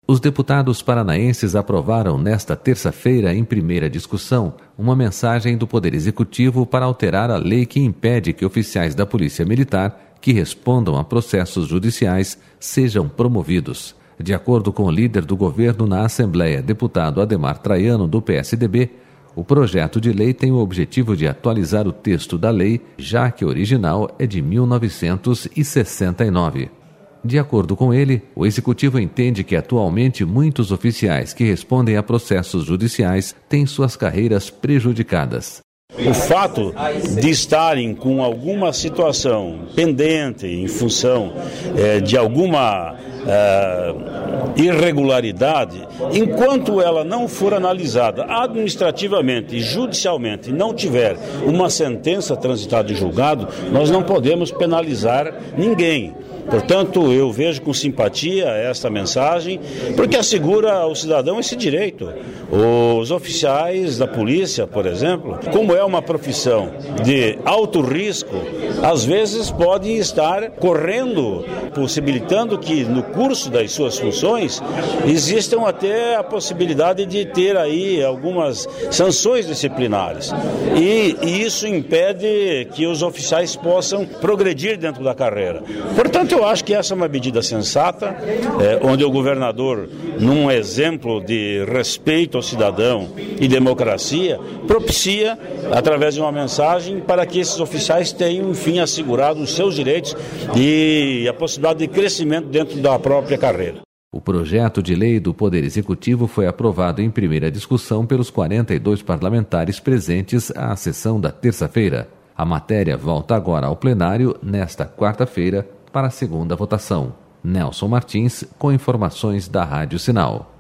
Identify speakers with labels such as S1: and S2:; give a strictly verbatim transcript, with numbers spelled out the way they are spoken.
S1: Os deputados paranaenses aprovaram nesta terça-feira, em primeira discussão, uma mensagem do Poder Executivo para alterar a lei que impede que oficiais da Polícia Militar que respondam a processos judiciais sejam promovidos. De acordo com o líder do governo na Assembleia, deputado Adhemar Traiano, do P S D B, o projeto de lei tem o objetivo de atualizar o texto da lei, já que o original é de mil novecentos e sessenta e nove. De acordo com ele, o Executivo entende que atualmente muitos oficiais que respondem a processos judiciais têm suas carreiras prejudicadas.
S2: O fato de estarem com alguma situação pendente em função eh, de alguma eh, irregularidade, enquanto ela não for analisada administrativamente e judicialmente e não tiver uma sentença transitada em julgado, nós não podemos penalizar ninguém. Portanto, eu vejo com simpatia esta mensagem, porque assegura ao cidadão esse direito. Os oficiais da polícia, por exemplo, como é uma profissão de alto risco, às vezes podem estar correndo, possibilitando que no curso das suas funções existam até a possibilidade de ter aí algumas sanções disciplinares. E, e isso impede que os oficiais possam progredir dentro da carreira. Portanto, eu acho que essa é uma medida sensata, é, onde o governador, num exemplo de respeito ao cidadão e democracia, propicia, através de uma mensagem, para que esses oficiais tenham, enfim, assegurado os seus direitos e a possibilidade de crescimento dentro da própria carreira.
S1: O projeto de lei do Poder Executivo foi aprovado em primeira discussão pelos quarenta e dois parlamentares presentes à sessão da terça-feira. A matéria volta agora ao plenário nesta quarta-feira para a segunda votação. Nelson Martins, com informações da Rádio Sinal.